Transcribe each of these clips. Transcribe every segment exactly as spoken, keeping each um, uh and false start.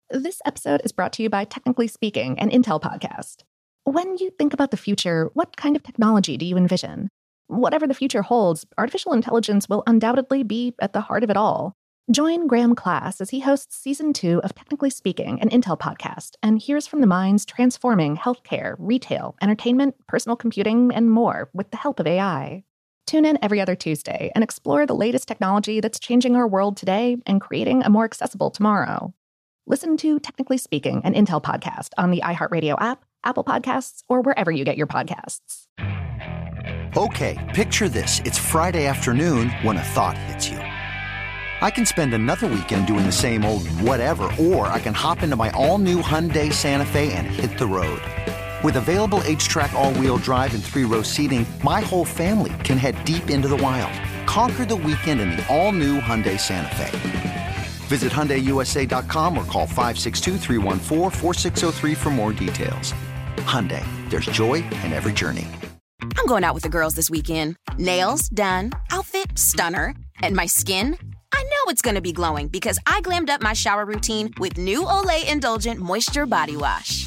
This episode is brought to you by Technically Speaking, an Intel podcast. When you think about the future, what kind of technology do you envision? Whatever the future holds, artificial intelligence will undoubtedly be at the heart of it all. Join Graham Class as he hosts season two of Technically Speaking, an Intel podcast, and hears from the minds transforming healthcare, retail, entertainment, personal computing, and more with the help of A I. Tune in every other Tuesday and explore the latest technology that's changing our world today and creating a more accessible tomorrow. Listen to Technically Speaking, an Intel podcast on the iHeartRadio app, Apple Podcasts, or wherever you get your podcasts. Okay, picture this. It's Friday afternoon when a thought hits you. I can spend another weekend doing the same old whatever, or I can hop into my all-new Hyundai Santa Fe and hit the road. With available H-Track all-wheel drive and three-row seating, my whole family can head deep into the wild. Conquer the weekend in the all-new Hyundai Santa Fe. Visit Hyundai U S A dot com or call five six two, three one four, four six zero three for more details. Hyundai, there's joy in every journey. I'm going out with the girls this weekend. Nails done, outfit stunner, and my skin? I know it's going to be glowing because I glammed up my shower routine with new Olay Indulgent Moisture Body Wash.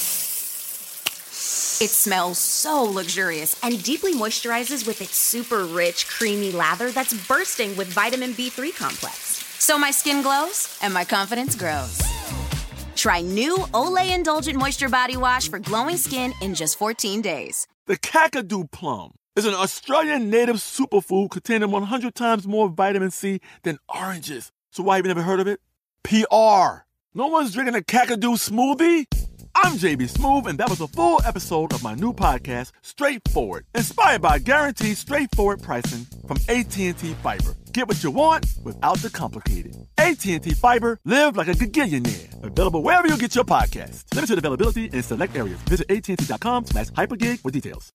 It smells so luxurious and deeply moisturizes with its super rich, creamy lather that's bursting with vitamin B three complex. So my skin glows and my confidence grows. Try new Olay Indulgent Moisture Body Wash for glowing skin in just fourteen days. The Kakadu plum is an Australian native superfood containing one hundred times more vitamin C than oranges. So why have you never heard of it? P R. No one's drinking a Kakadu smoothie? I'm J B Smoove, and that was a full episode of my new podcast, Straightforward, inspired by guaranteed straightforward pricing from A T and T Fiber. Get what you want without the complicated. A T and T Fiber, live like a gigillionaire. Available wherever you get your podcasts. Limited availability in select areas. Visit A T and T dot com slash hypergig for details.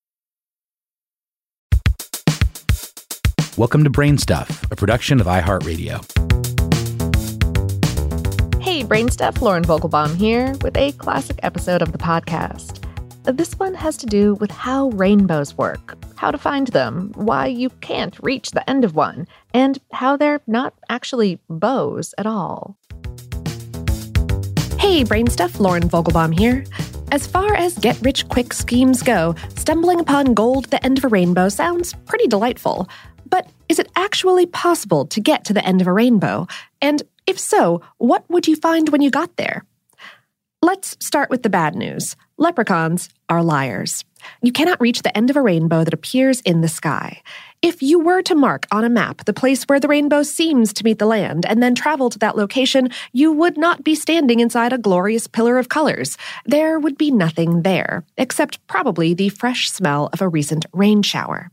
Welcome to Brain Stuff, a production of iHeartRadio. Hey, Brain Stuff, Lauren Vogelbaum here with a classic episode of the podcast. This one has to do with how rainbows work, how to find them, why you can't reach the end of one, and how they're not actually bows at all. Hey, Brain Stuff, Lauren Vogelbaum here. As far as get-rich-quick schemes go, stumbling upon gold at the end of a rainbow sounds pretty delightful. But is it actually possible to get to the end of a rainbow? And if so, what would you find when you got there? Let's start with the bad news. Leprechauns are liars. You cannot reach the end of a rainbow that appears in the sky. If you were to mark on a map the place where the rainbow seems to meet the land and then travel to that location, you would not be standing inside a glorious pillar of colors. There would be nothing there, except probably the fresh smell of a recent rain shower.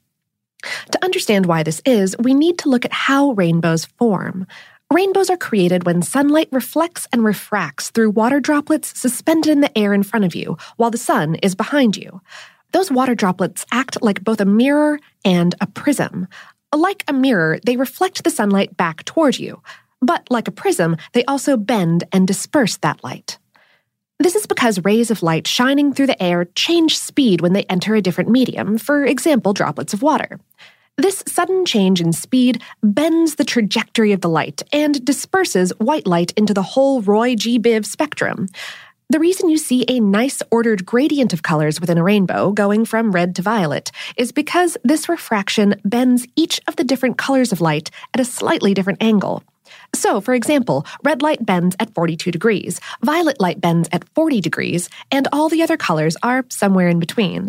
To understand why this is, we need to look at how rainbows form. Rainbows are created when sunlight reflects and refracts through water droplets suspended in the air in front of you, while the sun is behind you. Those water droplets act like both a mirror and a prism. Like a mirror, they reflect the sunlight back toward you. But like a prism, they also bend and disperse that light. This is because rays of light shining through the air change speed when they enter a different medium, for example, droplets of water. This sudden change in speed bends the trajectory of the light and disperses white light into the whole Roy G. Biv spectrum. The reason you see a nice ordered gradient of colors within a rainbow going from red to violet is because this refraction bends each of the different colors of light at a slightly different angle. So, for example, red light bends at forty-two degrees, violet light bends at forty degrees, and all the other colors are somewhere in between.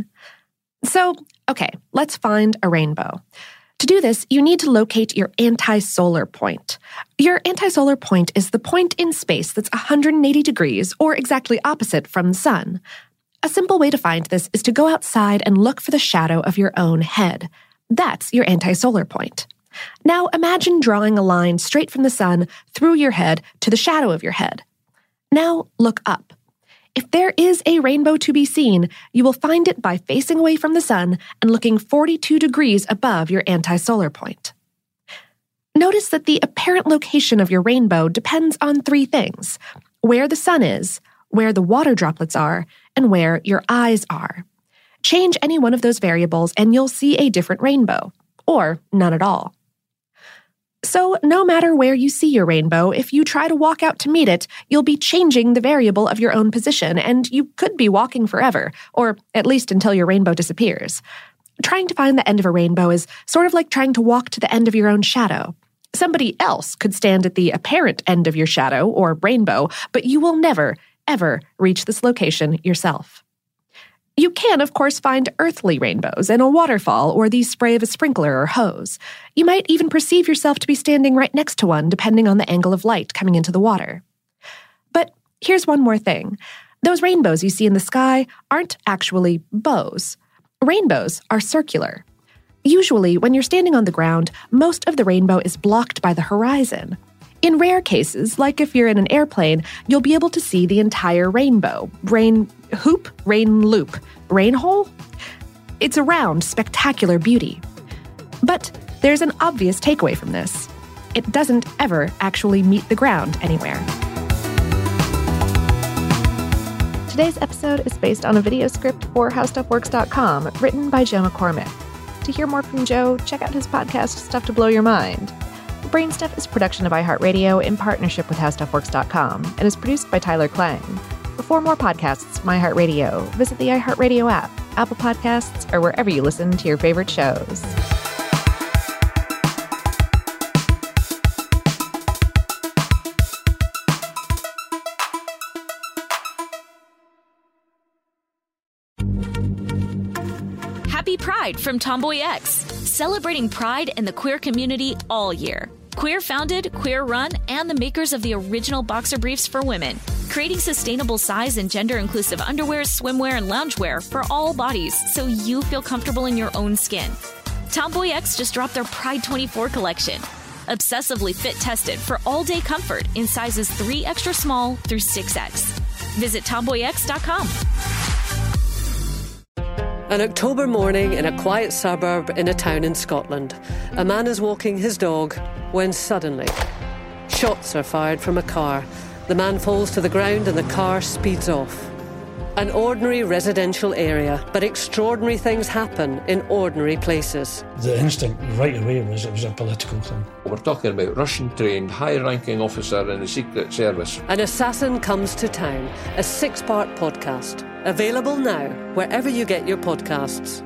So, okay, let's find a rainbow. To do this, you need to locate your anti-solar point. Your anti-solar point is the point in space that's one hundred eighty degrees, or exactly opposite from the sun. A simple way to find this is to go outside and look for the shadow of your own head. That's your anti-solar point. Now imagine drawing a line straight from the sun through your head to the shadow of your head. Now look up. If there is a rainbow to be seen, you will find it by facing away from the sun and looking forty-two degrees above your anti-solar point. Notice that the apparent location of your rainbow depends on three things: where the sun is, where the water droplets are, and where your eyes are. Change any one of those variables and you'll see a different rainbow, or none at all. So no matter where you see your rainbow, if you try to walk out to meet it, you'll be changing the variable of your own position, and you could be walking forever, or at least until your rainbow disappears. Trying to find the end of a rainbow is sort of like trying to walk to the end of your own shadow. Somebody else could stand at the apparent end of your shadow or rainbow, but you will never, ever reach this location yourself. You can, of course, find earthly rainbows in a waterfall or the spray of a sprinkler or hose. You might even perceive yourself to be standing right next to one, depending on the angle of light coming into the water. But here's one more thing. Those rainbows you see in the sky aren't actually bows. Rainbows are circular. Usually, when you're standing on the ground, most of the rainbow is blocked by the horizon. In rare cases, like if you're in an airplane, you'll be able to see the entire rainbow. Rain hoop, rain loop, rain hole? It's a round, spectacular beauty. But there's an obvious takeaway from this. It doesn't ever actually meet the ground anywhere. Today's episode is based on a video script for How Stuff Works dot com, written by Joe McCormick. To hear more from Joe, check out his podcast, Stuff to Blow Your Mind. Brain Stuff is a production of iHeartRadio in partnership with How Stuff Works dot com and is produced by Tyler Klang. For more podcasts from iHeartRadio, visit the iHeartRadio app, Apple Podcasts, or wherever you listen to your favorite shows. Happy Pride from Tomboy X, celebrating pride and the queer community all year. Queer founded, queer run, and the makers of the original boxer briefs for women, creating sustainable size and gender inclusive underwear, swimwear, and loungewear for all bodies so you feel comfortable in your own skin. Tomboy X just dropped their Pride twenty-four collection, obsessively fit tested for all day comfort in sizes three extra small through six X. Visit tomboy x dot com. An October morning in a quiet suburb in a town in Scotland. A man is walking his dog when suddenly shots are fired from a car. The man falls to the ground and the car speeds off. An ordinary residential area, but extraordinary things happen in ordinary places. The instinct right away was it was a political thing. We're talking about Russian-trained, high-ranking officer in the Secret Service. An Assassin Comes to Town, a six-part podcast. Available now, wherever you get your podcasts.